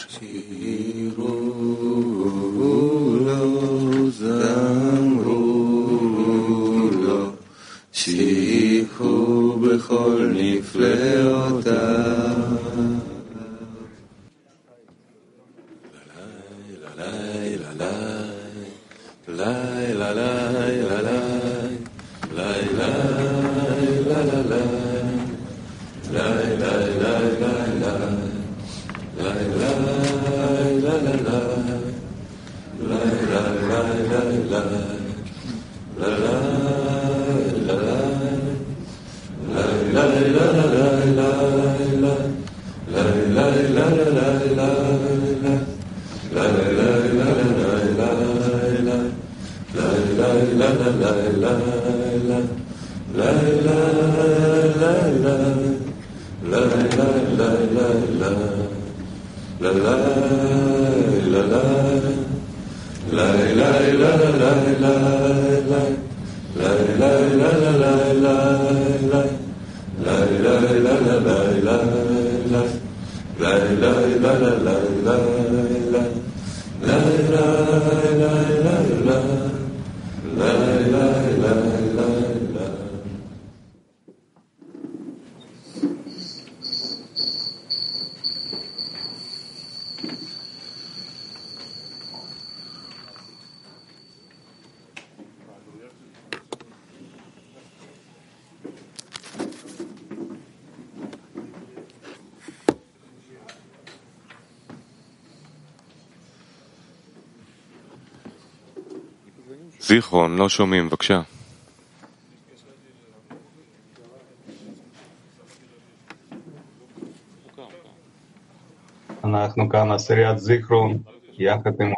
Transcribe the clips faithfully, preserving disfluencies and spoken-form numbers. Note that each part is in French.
שירו לו, זמרו לו, שיחו בכל נפלאותיו. זיכרון, לא שומעים, בבקשה. אנחנו כאן עשיריית זיכרון, יחד עם...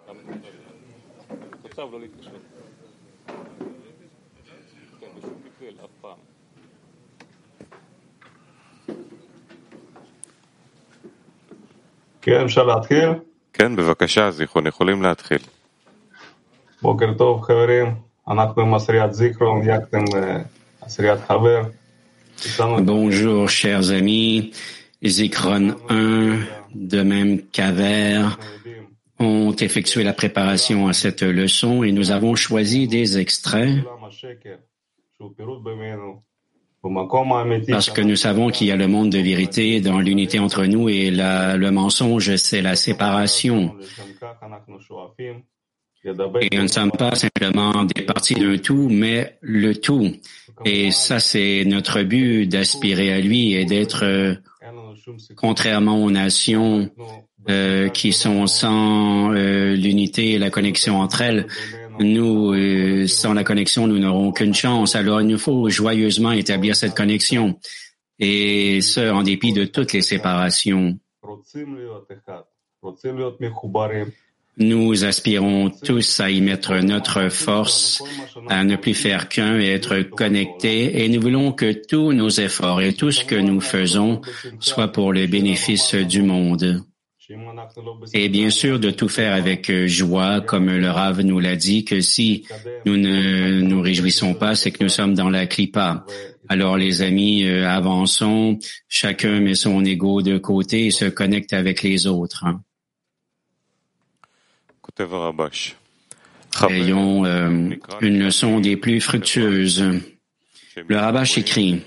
כן, אפשר להתחיל? כן, בבקשה, זיכרון, יכולים להתחיל. בוקר טוב, חברים. אנחנו עם עשיריית זיכרון, יחד עם עשיריית חבר. Bonjour, chers amis. Zikron un, de même qu'Aver, ont effectué la préparation à cette leçon et nous avons choisi des extraits parce que nous savons qu'il y a le monde de vérité dans l'unité entre nous et la, le mensonge, c'est la séparation. Et nous ne sommes pas simplement des parties d'un tout, mais le tout. Et ça, c'est notre but, d'aspirer à lui et d'être, euh, contrairement aux nations euh, qui sont sans euh, l'unité et la connexion entre elles, nous, euh, sans la connexion, nous n'aurons aucune chance. Alors, il nous faut joyeusement établir cette connexion, et ce, en dépit de toutes les séparations. Nous aspirons tous à y mettre notre force, à ne plus faire qu'un et être connectés, et nous voulons que tous nos efforts et tout ce que nous faisons soit pour le bénéfice du monde. Et bien sûr, de tout faire avec joie, comme le Rav nous l'a dit, que si nous ne nous réjouissons pas, c'est que nous sommes dans la klipa. Alors les amis, euh, avançons, chacun met son ego de côté et se connecte avec les autres. Ayons euh, une leçon des plus fructueuses. Le Rabash écrit: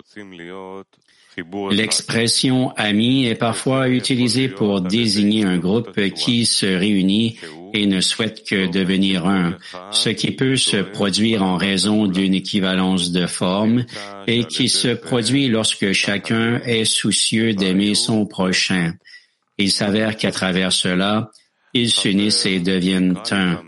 l'expression ami est parfois utilisée pour désigner un groupe qui se réunit et ne souhaite que devenir un, ce qui peut se produire en raison d'une équivalence de forme et qui se produit lorsque chacun est soucieux d'aimer son prochain. Il s'avère qu'à travers cela, ils s'unissent et deviennent un.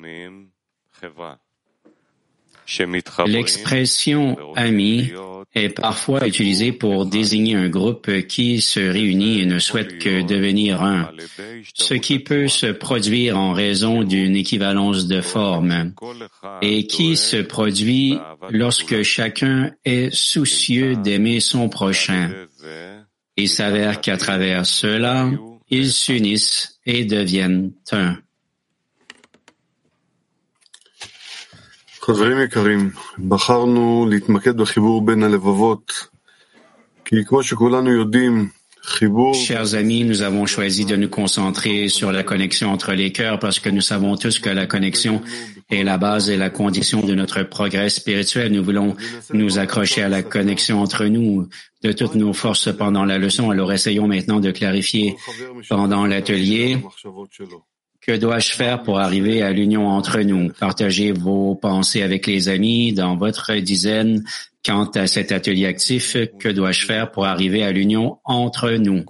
L'expression ami est parfois utilisée pour désigner un groupe qui se réunit et ne souhaite que devenir un, ce qui peut se produire en raison d'une équivalence de forme et qui se produit lorsque chacun est soucieux d'aimer son prochain. Il s'avère qu'à travers cela, ils s'unissent et deviennent un. חברים יקרים, בחרנו להתמקד בחיבור בין הלבבות, כי כמו שכולנו יודעים, Chers amis, nous avons choisi de nous concentrer sur la connexion entre les cœurs parce que nous savons tous que la connexion est la base et la condition de notre progrès spirituel. Nous voulons nous accrocher à la connexion entre nous de toutes nos forces pendant la leçon. Alors essayons maintenant de clarifier pendant l'atelier. Que dois-je faire pour arriver à l'union entre nous? Partagez vos pensées avec les amis dans votre dizaine. Quant à cet atelier actif, que dois-je faire pour arriver à l'union entre nous?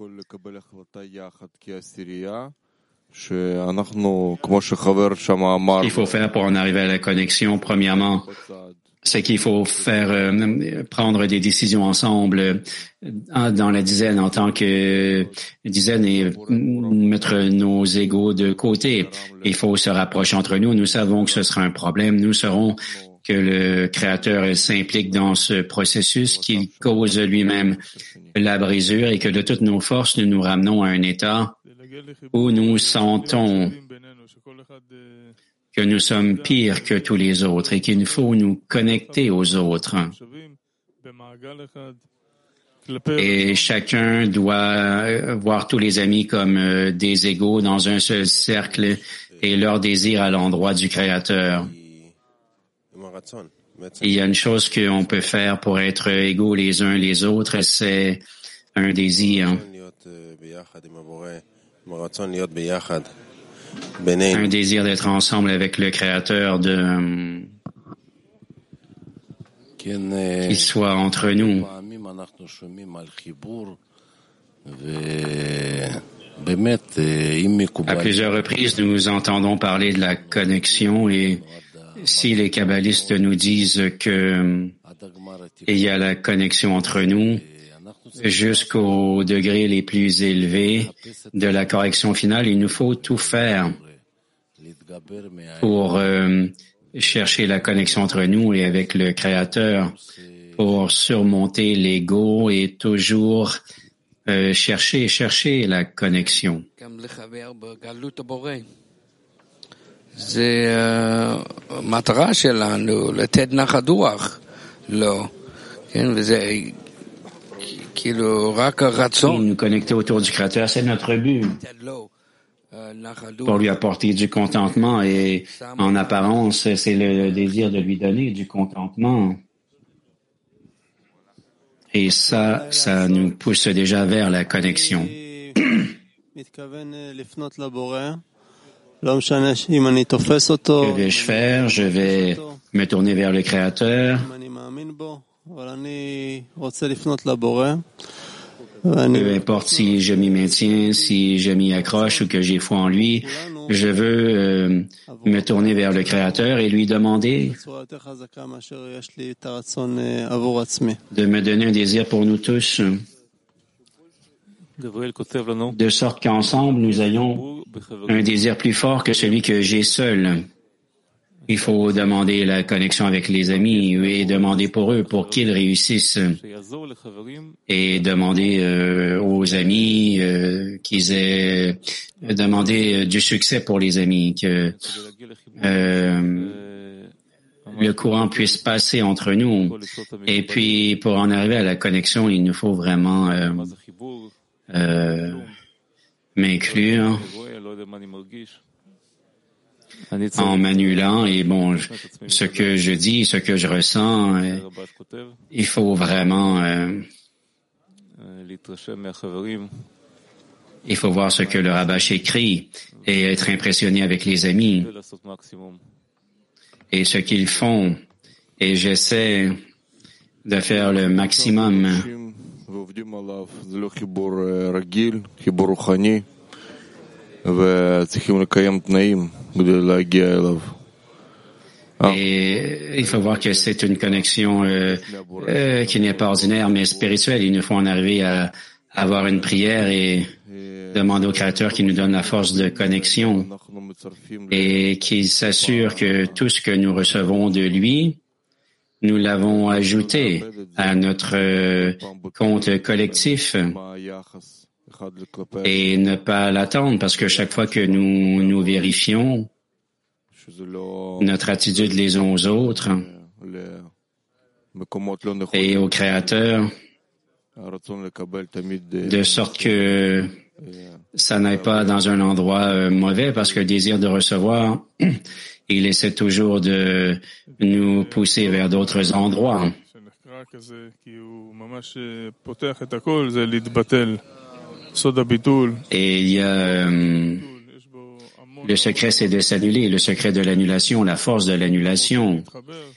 Il faut faire pour en arriver à la connexion, premièrement, c'est qu'il faut faire euh, prendre des décisions ensemble euh, dans la dizaine en tant que dizaine et mettre nos égos de côté. Il faut se rapprocher entre nous. Nous savons que ce sera un problème. Nous saurons que le Créateur s'implique dans ce processus, qu'il cause lui-même la brisure et que de toutes nos forces, nous nous ramenons à un état où nous sentons que nous sommes pires que tous les autres et qu'il faut nous connecter aux autres. Et chacun doit voir tous les amis comme des égaux dans un seul cercle et leur désir à l'endroit du Créateur. Il y a une chose qu'on peut faire pour être égaux les uns les autres, c'est un désir. Un désir d'être ensemble avec le Créateur, de qu'il soit entre nous. À plusieurs reprises, nous entendons parler de la connexion et si les kabbalistes nous disent que il y a la connexion entre nous jusqu'aux degrés les plus élevés de la correction finale, il nous faut tout faire pour euh, chercher la connexion entre nous et avec le Créateur, pour surmonter l'ego et toujours euh, chercher, chercher la connexion. זה המטרה שלנו, לתת נחת רוח, לא, כן, וזה כאילו רק הרצון. Nous connecter autour du Créateur, c'est notre but. Pour lui apporter du contentement et en apparence, c'est le désir de lui donner du contentement. Et ça, ça nous pousse déjà vers la connexion. Que vais-je faire? Je vais me tourner vers le Créateur. Peu importe si je m'y maintiens, si je m'y accroche ou que j'ai foi en lui, je veux euh, me tourner vers le Créateur et lui demander de me donner un désir pour nous tous, de sorte qu'ensemble nous ayons un désir plus fort que celui que j'ai seul. Il faut demander la connexion avec les amis et demander pour eux, pour qu'ils réussissent. Et demander euh, aux amis euh, qu'ils aient demandé du succès pour les amis, que euh, le courant puisse passer entre nous. Et puis, pour en arriver à la connexion, il nous faut vraiment euh, euh, m'inclure en m'annulant et bon, ce que je dis, ce que je ressens, euh, il faut vraiment euh, il faut voir ce que le Rabash écrit et être impressionné avec les amis et ce qu'ils font, et j'essaie de faire le maximum. Et il faut voir que c'est une connexion euh, euh, qui n'est pas ordinaire, mais spirituelle. Il nous faut en arriver à avoir une prière et demander au Créateur qu'il nous donne la force de connexion et qu'il s'assure que tout ce que nous recevons de lui, nous l'avons ajouté à notre euh, compte collectif. Et ne pas l'attendre, parce que chaque fois que nous nous vérifions notre attitude les uns aux autres et au Créateur, de sorte que ça n'aille pas dans un endroit euh, mauvais, parce que le désir de recevoir, il essaie toujours de nous pousser vers d'autres endroits. Et il y a euh, le secret, c'est de s'annuler, le secret de l'annulation, la force de l'annulation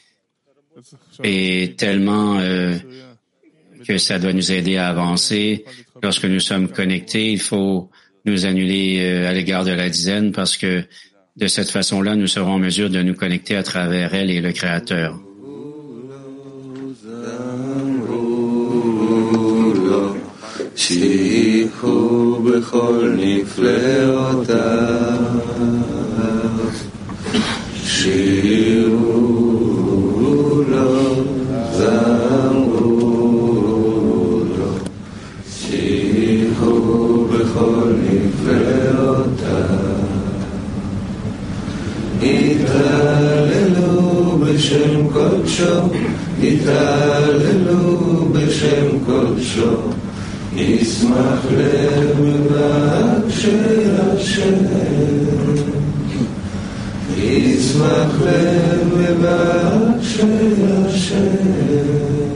est tellement euh, que ça doit nous aider à avancer. Lorsque nous sommes connectés, il faut nous annuler euh, à l'égard de la dizaine, parce que de cette façon-là, nous serons en mesure de nous connecter à travers elle et le Créateur. התהללו בשם קודשו, התהללו בשם קודשו, ישמח לב מבקשי השם, ישמח לב מבקשי השם,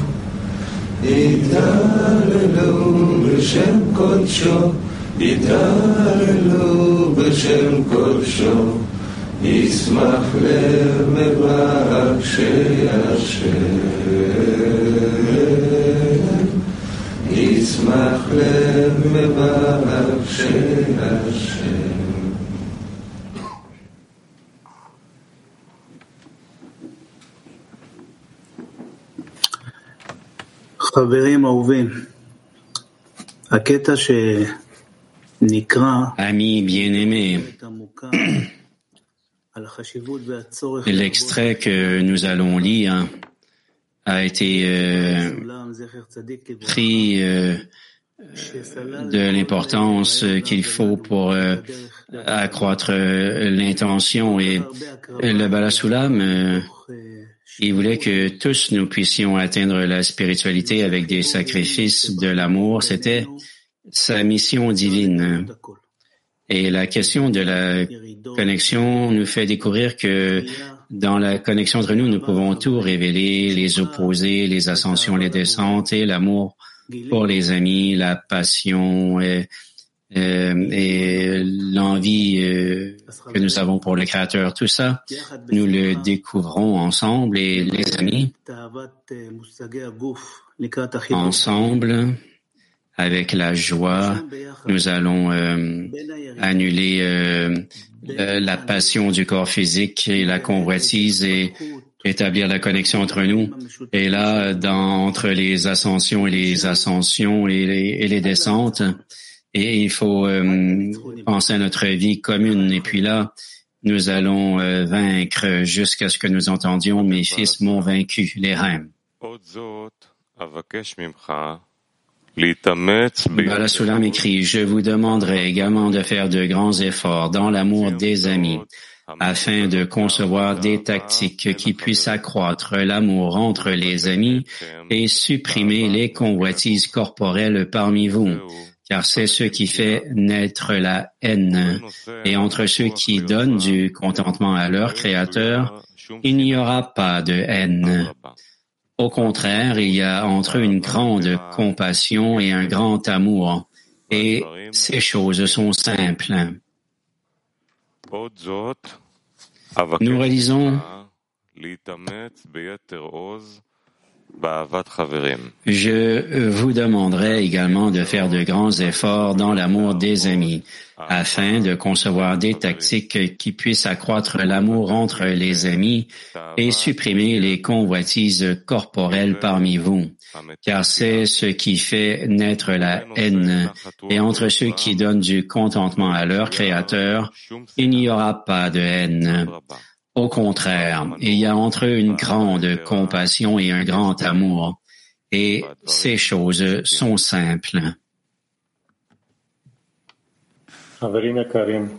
התהללו בשם קודשו, התהללו בשם קודשו, ישמח לב מבקשי השם, ישמח לב מבקשי השם. חברים אהובים, הקטע שנקרא Amis bien-aimés, l'extrait que nous allons lire a été euh, pris euh, de l'importance qu'il faut pour euh, accroître euh, l'intention. Et le Bala Sulam, euh, il voulait que tous nous puissions atteindre la spiritualité avec des sacrifices de l'amour. C'était sa mission divine. Et la question de la connexion nous fait découvrir que dans la connexion entre nous, nous pouvons tout révéler, les opposés, les ascensions, les descentes, et l'amour pour les amis, la passion et, euh, et l'envie euh, que nous avons pour le Créateur. Tout ça, nous le découvrons ensemble, et les amis, ensemble, avec la joie, nous allons euh, annuler euh, la passion du corps physique et la convoitise et établir la connexion entre nous. Et là, dans, entre les ascensions et les ascensions et les, et les descentes, et il faut euh, penser à notre vie commune. Et puis là, nous allons euh, vaincre jusqu'à ce que nous entendions « Mes fils m'ont vaincu », les reines. Bala Sulam écrit « Je vous demanderai également de faire de grands efforts dans l'amour des amis, afin de concevoir des tactiques qui puissent accroître l'amour entre les amis et supprimer les convoitises corporelles parmi vous, car c'est ce qui fait naître la haine. Et entre ceux qui donnent du contentement à leur Créateur, il n'y aura pas de haine. Au contraire, il y a entre eux une grande compassion et un grand amour, et ces choses sont simples. Nous réalisons Je vous demanderai également de faire de grands efforts dans l'amour des amis, afin de concevoir des tactiques qui puissent accroître l'amour entre les amis et supprimer les convoitises corporelles parmi vous, car c'est ce qui fait naître la haine. Et entre ceux qui donnent du contentement à leur Créateur, il n'y aura pas de haine. Au contraire, il y a entre eux une grande compassion et un grand amour, et ces choses sont simples. חברים יקרים,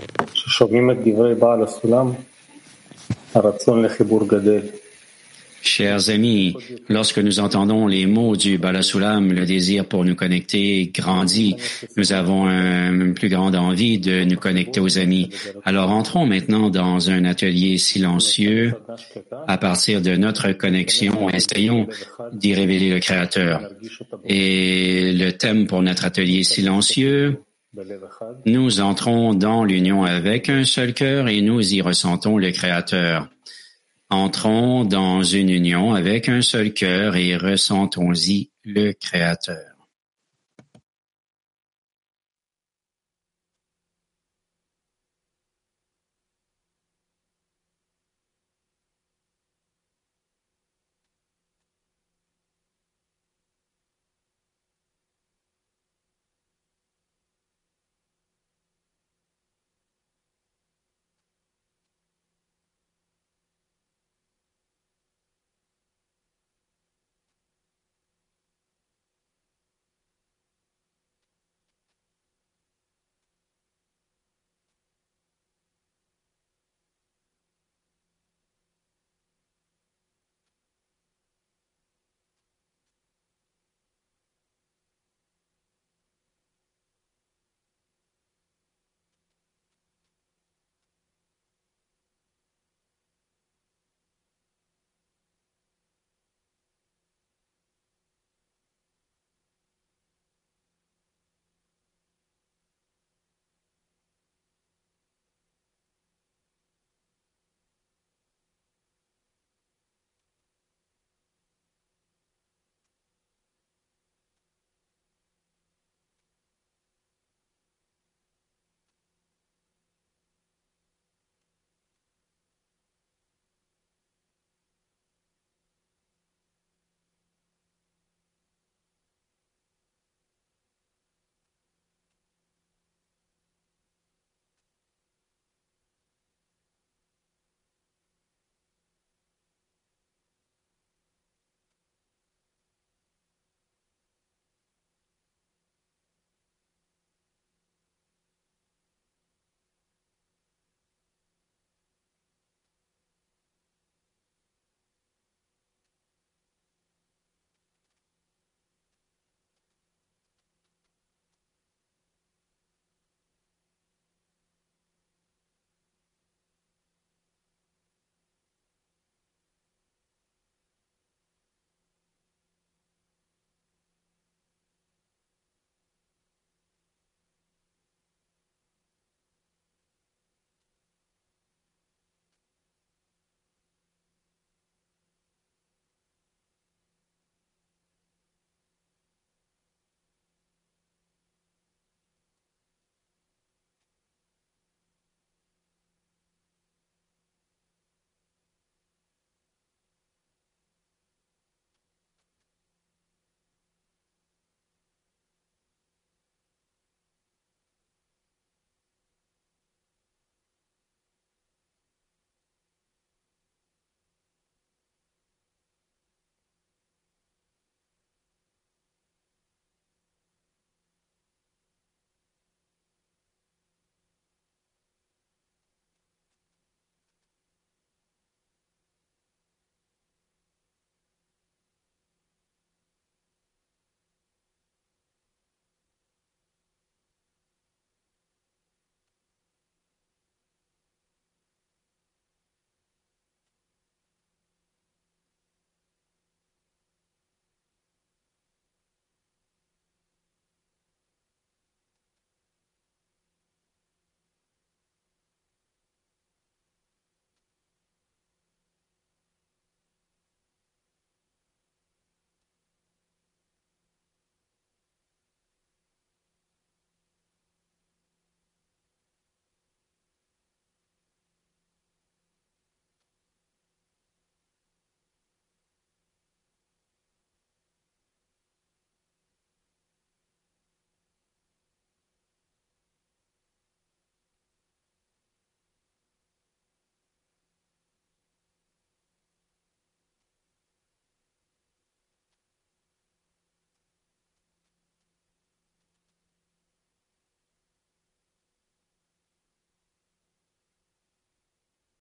ששומעים את דברי בעל הסולם, הרצון לחיבור גדל. Chers amis, lorsque nous entendons les mots du Bala Sulam, le désir pour nous connecter grandit. Nous avons une plus grande envie de nous connecter aux amis. Alors entrons maintenant dans un atelier silencieux à partir de notre connexion. Essayons d'y révéler le Créateur. Et le thème pour notre atelier silencieux, nous entrons dans l'union avec un seul cœur et nous y ressentons le Créateur. Entrons dans une union avec un seul cœur et ressentons-y le Créateur.